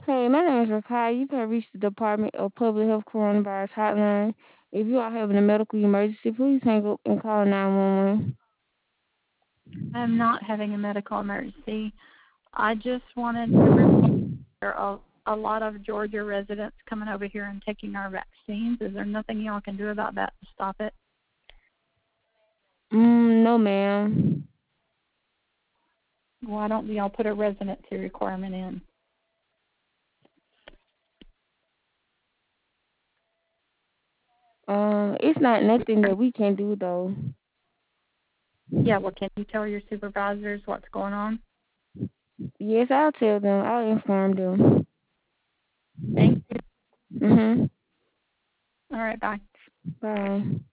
Hey, my name is Rakai. You can reach the Department of Public Health Coronavirus Hotline. If you are having a medical emergency, please hang up and call 911. I'm not having a medical emergency. I just wanted to report there are a lot of Georgia residents coming over here and taking our vaccines. Is there nothing y'all can do about that to stop it? No, ma'am. Why don't y'all put a residency requirement in? It's not nothing that we can do though. Yeah, well, can you tell your supervisors what's going on? Yes, I'll tell them. I'll inform them. Thank you. Mhm. All right, bye. Bye.